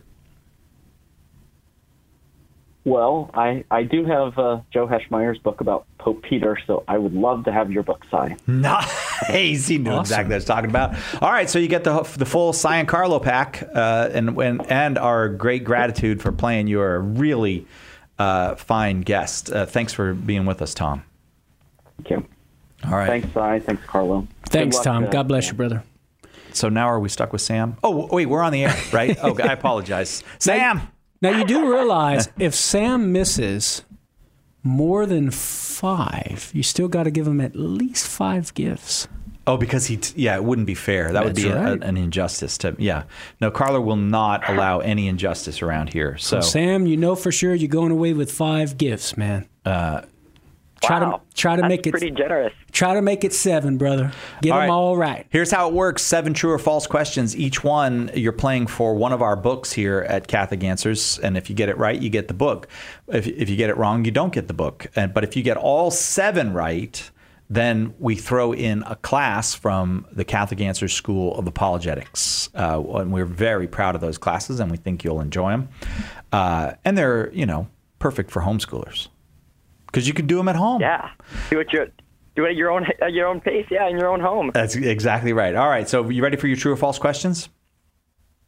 Well, I, I do have uh, Joe Heschmeyer's book about Pope Peter, so I would love to have your book, Cy. Nice. He knew Awesome. exactly what I was talking about. All right, so you get the the full Cy and Carlo pack, uh, and, and and our great gratitude for playing. You are a really uh, fine guest. Uh, thanks for being with us, Tom. Thank you. All right. Thanks, Cy. Thanks, Carlo. Thanks, Good luck, Tom. uh, God bless you, brother. So now are we stuck with Sam? Oh, wait, we're on the air, right? Oh, I apologize. Sam! Now, you do realize if Sam misses more than five, you still got to give him at least five gifts. Oh, because he, t- yeah, it wouldn't be fair. That would That's be a- right. an injustice to, yeah. No, Carlo will not allow any injustice around here. So, So, Sam, you know for sure you're going away with five gifts, man. uh, Try Wow. to try to That's make it pretty generous. try to make it seven, brother. Get All them right. all right. Here's how it works. Seven true or false questions. Each one, you're playing for one of our books here at Catholic Answers. And if you get it right, you get the book. If, if you get it wrong, you don't get the book. And, but if you get all seven right, then we throw in a class from the Catholic Answers School of Apologetics. Uh, and we're very proud of those classes, and we think you'll enjoy them. Uh, and they're, you know, perfect for homeschoolers. Because you can do them at home. Yeah. Do it your do it at your own at your own pace. Yeah, in your own home. That's exactly right. All right. So you ready for your true or false questions?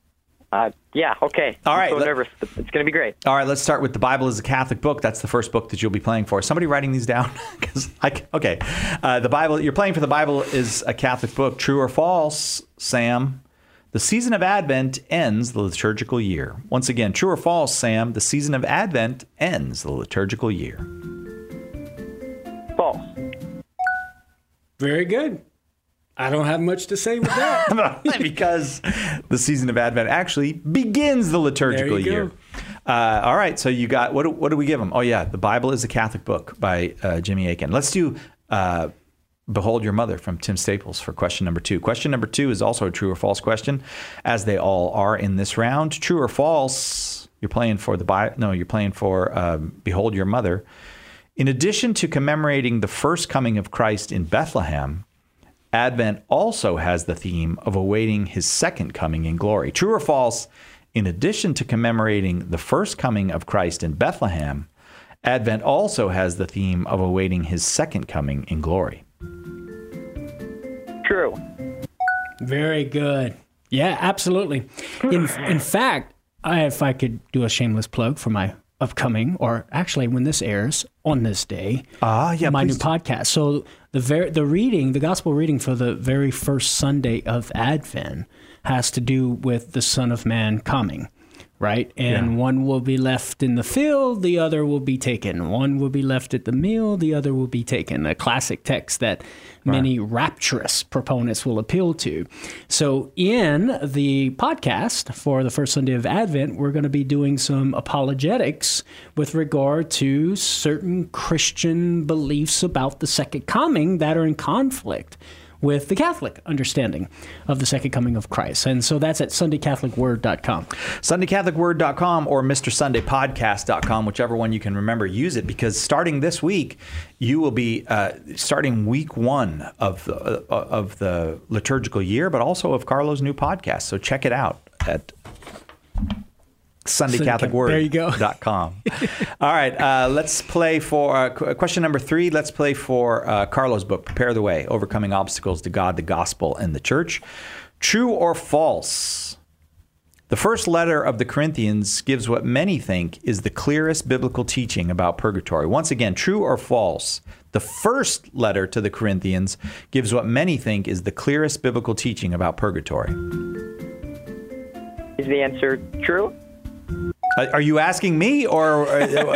Uh, yeah, okay. All right, I'm so let- nervous. But it's going to be great. All right, let's start with the Bible is a Catholic book. That's the first book that you'll be playing for. Somebody writing these down? Because I okay, uh, the Bible you're playing for. The Bible is a Catholic book. True or false, Sam? The season of Advent ends the liturgical year. Once again, true or false, Sam? The season of Advent ends the liturgical year. False. Very good. I don't have much to say with that. Because the season of Advent actually begins the liturgical There you year. Uh, all right, so you got, what do, what do we give them? Oh, yeah, The Bible is a Catholic Book by uh, Jimmy Akin. Let's do uh, Behold Your Mother from Tim Staples for question number two. Question number two is also a true or false question, as they all are in this round. True or false, you're playing for the Bible. No, you're playing for um, Behold Your Mother. In addition to commemorating the first coming of Christ in Bethlehem, Advent also has the theme of awaiting his second coming in glory. True or false, in addition to commemorating the first coming of Christ in Bethlehem, Advent also has the theme of awaiting his second coming in glory. True. Very good. Yeah, absolutely. In in fact, I, if I could do a shameless plug for my upcoming, or actually when this airs on this day, ah, yeah, my please new do. podcast. So the ver- the reading, the gospel reading for the very first Sunday of Advent has to do with the Son of Man coming, right? And Yeah. one will be left in the field, the other will be taken. One will be left at the meal, the other will be taken. A classic text that many rapturous proponents will appeal to. So in the podcast for the first Sunday of Advent, we're going to be doing some apologetics with regard to certain Christian beliefs about the second coming that are in conflict with the Catholic understanding of the second coming of Christ. And so that's at sunday catholic word dot com. sunday catholic word dot com or mr sunday podcast dot com, whichever one you can remember, use it, because starting this week, you will be uh, starting week one of the, uh, of the liturgical year, but also of Carlo's new podcast. So check it out at sunday catholic word dot com. All right, uh, let's play for uh, qu- question number three. Let's play for uh, Carlo's book, Prepare the Way, Overcoming Obstacles to God, the Gospel, and the Church. True or false? The first letter of the Corinthians gives what many think is the clearest biblical teaching about purgatory. Once again, true or false? The first letter to the Corinthians gives what many think is the clearest biblical teaching about purgatory. Is the answer true? Uh, Are you asking me, or?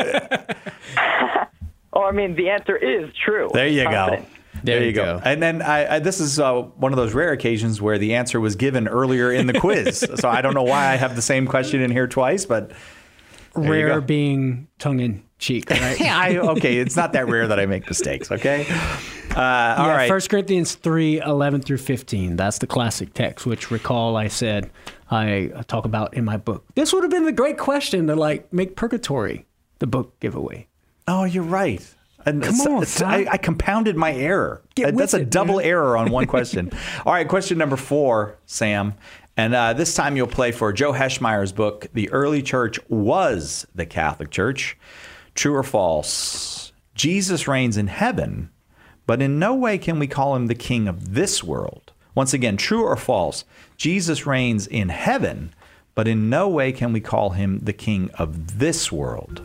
Oh, I mean, the answer is true. There you Confident. go. There, you go. And then I, I, this is uh, one of those rare occasions where the answer was given earlier in the quiz. So I don't know why I have the same question in here twice, but there you Rare go. being tongue in cheek, right? Yeah, I, okay, it's not that rare that I make mistakes, okay? Uh, all yeah, right. First Corinthians three, eleven through fifteen. That's the classic text, which recall I said I talk about in my book. This would have been the great question to like make purgatory the book giveaway. Oh, you're right. And Come it's- on, it's- Tom. I, I compounded my error. Get Uh, That's with a it, double man. error on one question. All right, question number four, Sam. And uh, this time you'll play for Joe Heschmeyer's book, The Early Church Was the Catholic Church. True or false? Jesus reigns in heaven, but in no way can we call him the king of this world. Once again, true or false? Jesus reigns in heaven, but in no way can we call him the king of this world.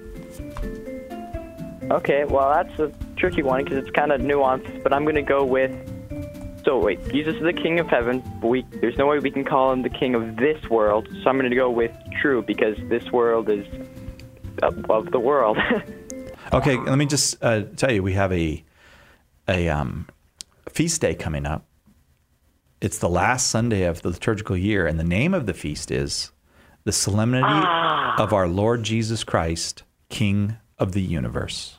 Okay, well, that's a tricky one because it's kind of nuanced, but I'm going to go with... So, wait, Jesus is the king of heaven, but we, there's no way we can call him the king of this world, so I'm going to go with true because this world is above the world. Okay, let me just uh, tell you, we have a a um, feast day coming up. It's the last Sunday of the liturgical year, and the name of the feast is the Solemnity Ah. of Our Lord Jesus Christ, King of the Universe.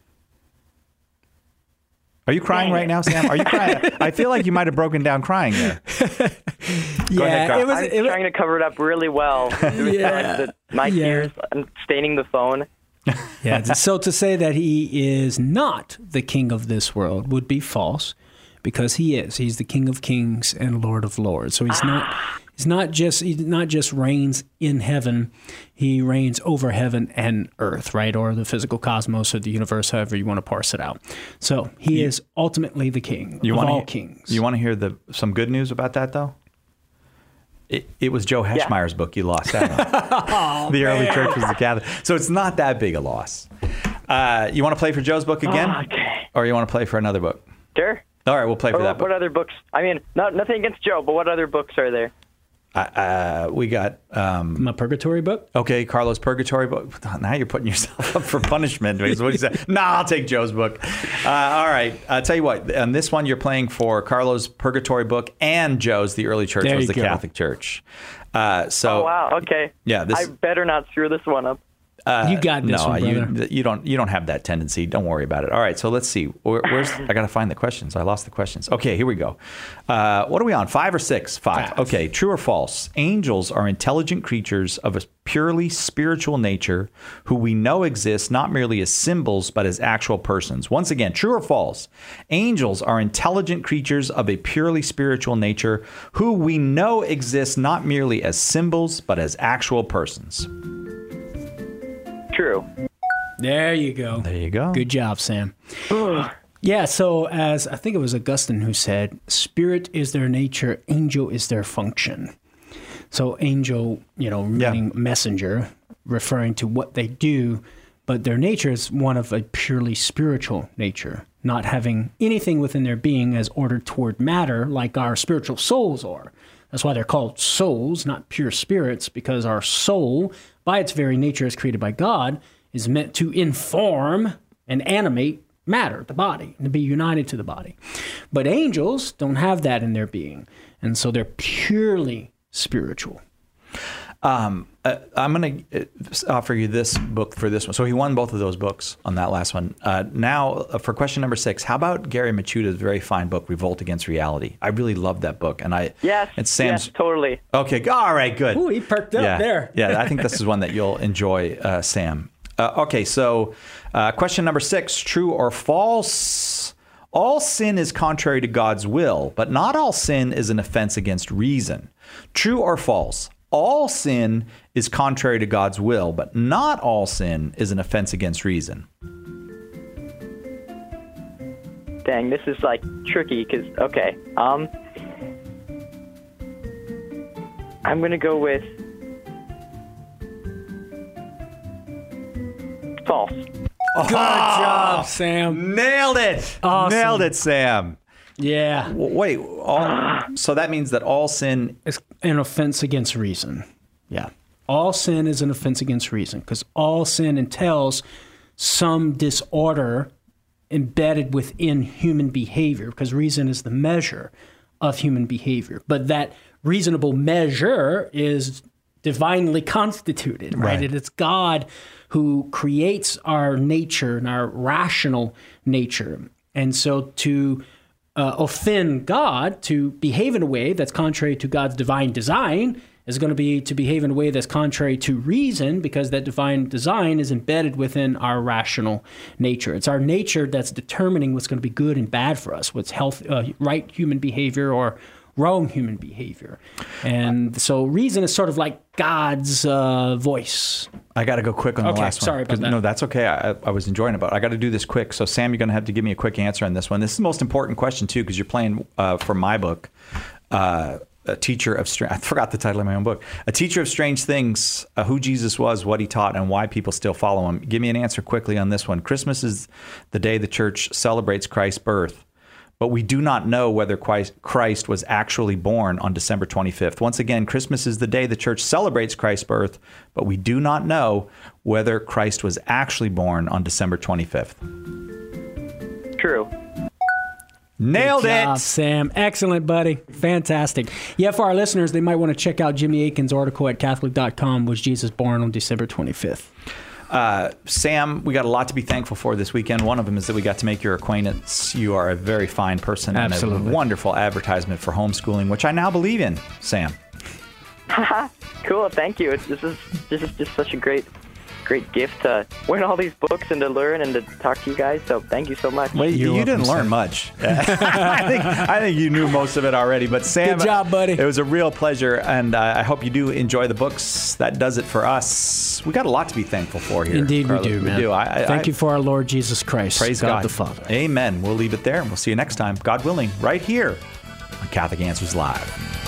Are you crying right now, Sam? Are you crying? I feel like you might have broken down crying there. Go ahead, Carl. I was trying to cover it up really well. It was Yeah. like the, my Yeah. tears and staining the phone. Yeah. So to say that he is not the king of this world would be false, because he is. He's the King of Kings and Lord of Lords. So he's not. He's not just. He not just reigns in heaven. He reigns over heaven and earth, right, or the physical cosmos or the universe, however you want to parse it out. So he You- is ultimately the King You of want all to kings. You want to hear the some good news about that, though? It, it was Joe Heschmeyer's yeah. book you lost out on. oh, the man. early church was the Catholic. So it's not that big a loss. Uh, you want to play for Joe's book again? Oh, okay. Or you want to play for another book? Sure. All right, we'll play for or that book. What other books? I mean, not, nothing against Joe, but what other books are there? Uh, uh, we got... Um, My Purgatory book? Okay, Carlos' Purgatory book. Now you're putting yourself up for punishment. What do you say? Nah, I'll take Joe's book. Uh, all right. I'll tell you what. On this one, you're playing for Carlos' Purgatory book and Joe's The Early Church there Was the go. Catholic Church. Uh, so, oh, wow. Okay. Yeah, this, I better not screw this one up. Uh, you got this no, one, brother. You, you don't. You don't have that tendency. Don't worry about it. All right. So let's see. Where, where's I got to find the questions. I lost the questions. Okay, here we go. Uh, what are we on? Five or six? Five. Five. Okay. True or false? Angels are intelligent creatures of a purely spiritual nature who we know exist not merely as symbols but as actual persons. Once again, true or false? Angels are intelligent creatures of a purely spiritual nature who we know exist not merely as symbols but as actual persons. True. There you go. There you go. Good job, Sam. Yeah, so as I think it was Augustine who said, spirit is their nature, angel is their function. So angel, you know, meaning yeah. messenger, referring to what they do, but their nature is one of a purely spiritual nature, not having anything within their being as ordered toward matter like our spiritual souls are. That's why they're called souls, not pure spirits, because our soul, by its very nature as created by God, is meant to inform and animate matter, the body, and to be united to the body. But angels don't have that in their being, and so they're purely spiritual. Um, uh, I'm going to offer you this book for this one. So he won both of those books on that last one. Uh, now, uh, for question number six, how about Gary Michuda's very fine book, Revolt Against Reality? I really love that book. And I Yes, it's Sam's, yes, totally. Okay, all right, good. Ooh, he perked up yeah, there. yeah, I think this is one that you'll enjoy, uh, Sam. Uh, okay, so uh, question number six, true or false? All sin is contrary to God's will, but not all sin is an offense against reason. True or false? All sin is contrary to God's will, but not all sin is an offense against reason. Dang, this is like tricky because, okay, um, I'm going to go with false. Good job, Sam. Nailed it. Awesome. Nailed it, Sam. Yeah. W- Wait, all, so that means that all sin is an offense against reason. Yeah. All sin is an offense against reason because all sin entails some disorder embedded within human behavior because reason is the measure of human behavior. But that reasonable measure is divinely constituted, right? Right. And it's God who creates our nature and our rational nature. And so to uh, offend God, to behave in a way that's contrary to God's divine design, is going to be to behave in a way that's contrary to reason because that divine design is embedded within our rational nature. It's our nature that's determining what's going to be good and bad for us, what's health, uh, right human behavior or wrong human behavior. And so reason is sort of like God's uh, voice. I got to go quick on the okay, last one. Sorry about that. No, that's okay. I, I was enjoying it, but I got to do this quick. So, Sam, you're going to have to give me a quick answer on this one. This is the most important question, too, because you're playing uh, for my book, uh, A Teacher of Strange... I forgot the title of my own book. A Teacher of Strange Things, uh, Who Jesus Was, What He Taught, and Why People Still Follow Him. Give me an answer quickly on this one. Christmas is the day the church celebrates Christ's birth, but we do not know whether Christ was actually born on December twenty-fifth. Once again, Christmas is the day the church celebrates Christ's birth, but we do not know whether Christ was actually born on December twenty-fifth. True. Nailed Good job, it, Sam. Excellent, buddy. Fantastic. Yeah, for our listeners, they might want to check out Jimmy Akin's article at Catholic dot com. Was Jesus born on December twenty-fifth? Uh, Sam, we got a lot to be thankful for this weekend. One of them is that we got to make your acquaintance. You are a very fine person. Absolutely. And a wonderful advertisement for homeschooling, which I now believe in, Sam. Cool. Thank you. It's, this is this is just such a great, great gift to learn all these books and to learn and to talk to you guys. So thank you so much. Well, you, you didn't learn much. I think I think you knew most of it already. But Sam, good job, buddy. It was a real pleasure, and uh, I hope you do enjoy the books. That does it for us. We got a lot to be thankful for here. Indeed, Carlos. we do, man. We do. I, I, Thank I, you for our Lord Jesus Christ. Praise God, God the Father. Amen. We'll leave it there, and we'll see you next time, God willing, right here on Catholic Answers Live.